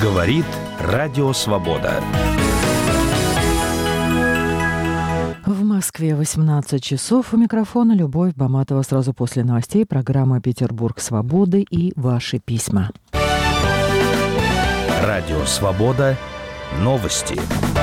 Говорит Радио Свобода. В Москве 18 часов. У микрофона Любовь Баматова. Сразу после новостей программа «Петербург свободы» и ваши письма. Радио Свобода. Новости.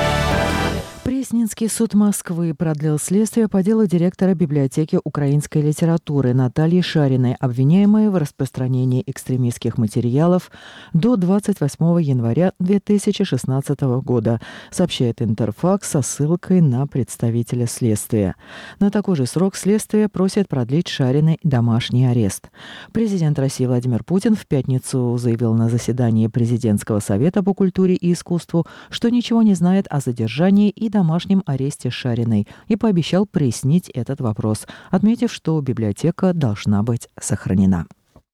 Пресненский суд Москвы продлил следствие по делу директора библиотеки украинской литературы Натальи Шариной, обвиняемой в распространении экстремистских материалов, до 28 января 2016 года, сообщает Интерфакс со ссылкой на представителя следствия. На такой же срок следствие просит продлить Шариной домашний арест. Президент России Владимир Путин в пятницу заявил на заседании Президентского совета по культуре и искусству, что ничего не знает о задержании и домашнем аресте Шариной и пообещал прояснить этот вопрос, отметив, что библиотека должна быть сохранена.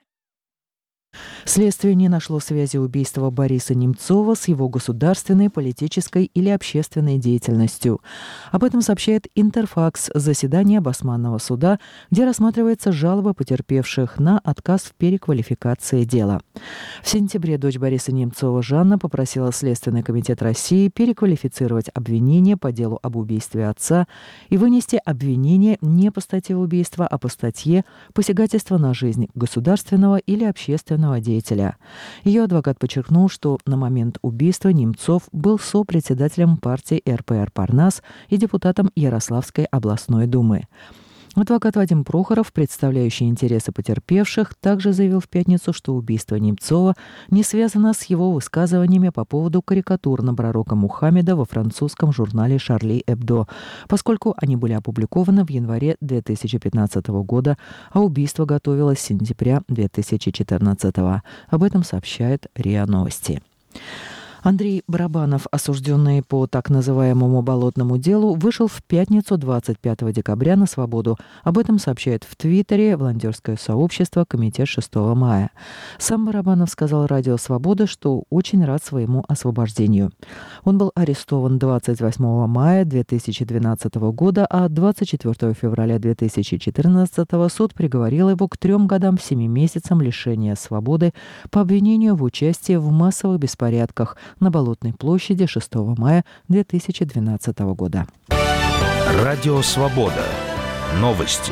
Следствие не нашло связи убийства Бориса Немцова с его государственной, политической или общественной деятельностью. Об этом сообщает Интерфакс. Заседание Басманного суда, где рассматривается жалоба потерпевших на отказ в переквалификации дела. В сентябре дочь Бориса Немцова Жанна попросила Следственный комитет России переквалифицировать обвинение по делу об убийстве отца и вынести обвинение не по статье убийства, а по статье «Посягательство на жизнь государственного или общественного деятеля». Ее адвокат подчеркнул, что на момент убийства Немцов был сопредседателем партии РПР «Парнас» и депутатом Ярославской областной думы. Адвокат Вадим Прохоров, представляющий интересы потерпевших, также заявил в пятницу, что убийство Немцова не связано с его высказываниями по поводу карикатур на пророка Мухаммеда во французском журнале «Шарли Эбдо», поскольку они были опубликованы в январе 2015 года, а убийство готовилось с сентября 2014. Об этом сообщает РИА Новости. Андрей Барабанов, осужденный по так называемому болотному делу, вышел в пятницу 25 декабря на свободу. Об этом сообщает в Твиттере волонтерское сообщество «Комитет 6 мая». Сам Барабанов сказал Радио Свобода, что очень рад своему освобождению. Он был арестован 28 мая 2012 года, а 24 февраля 2014 суд приговорил его к 3 годам 7 месяцам лишения свободы по обвинению в участии в массовых беспорядках на Болотной площади 6 мая 2012 года. Радио Свобода. Новости.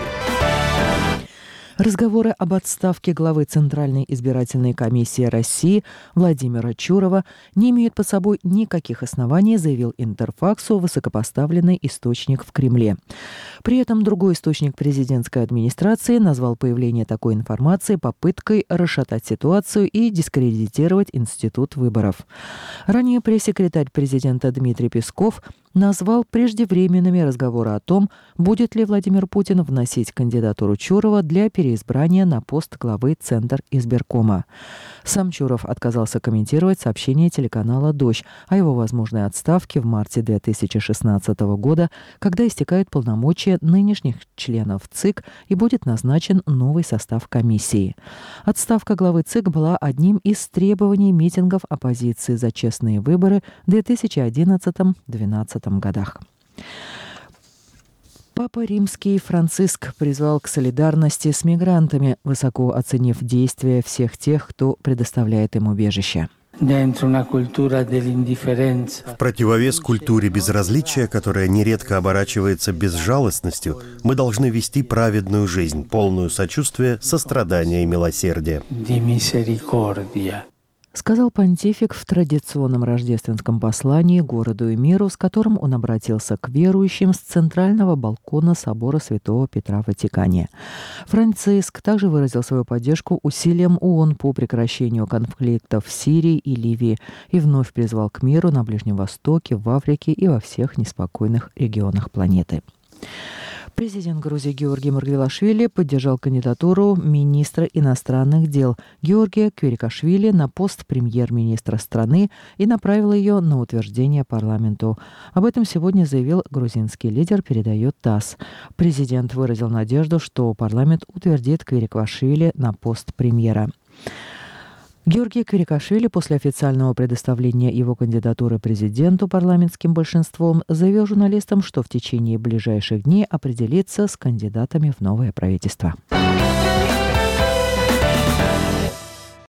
Разговоры об отставке главы Центральной избирательной комиссии России Владимира Чурова не имеют под собой никаких оснований, заявил Интерфаксу высокопоставленный источник в Кремле. При этом другой источник президентской администрации назвал появление такой информации попыткой расшатать ситуацию и дискредитировать институт выборов. Ранее пресс-секретарь президента Дмитрий Песков назвал преждевременными разговоры о том, будет ли Владимир Путин вносить кандидатуру Чурова для переизбрания на пост главы Центризбиркома. Сам Чуров отказался комментировать сообщение телеканала «Дождь» о его возможной отставке в марте 2016 года, когда истекают полномочия нынешних членов ЦИК и будет назначен новый состав комиссии. Отставка главы ЦИК была одним из требований митингов оппозиции за честные выборы в 2011-2012 годах. Папа Римский Франциск призвал к солидарности с мигрантами, высоко оценив действия всех тех, кто предоставляет им убежище. В противовес культуре безразличия, которая нередко оборачивается безжалостностью, мы должны вести праведную жизнь, полную сочувствия, сострадания и милосердия. Сказал понтифик в традиционном рождественском послании городу и миру, с которым он обратился к верующим с центрального балкона собора Святого Петра в Ватикане. Франциск также выразил свою поддержку усилиям ООН по прекращению конфликтов в Сирии и Ливии и вновь призвал к миру на Ближнем Востоке, в Африке и во всех неспокойных регионах планеты. Президент Грузии Георгий Маргвелашвили поддержал кандидатуру министра иностранных дел Георгия Квирикашвили на пост премьер-министра страны и направил ее на утверждение парламенту. Об этом сегодня заявил грузинский лидер, передает ТАСС. Президент выразил надежду, что парламент утвердит Квирикашвили на пост премьера. Георгий Квирикашвили после официального предоставления его кандидатуры президенту парламентским большинством заявил журналистам, что в течение ближайших дней определится с кандидатами в новое правительство.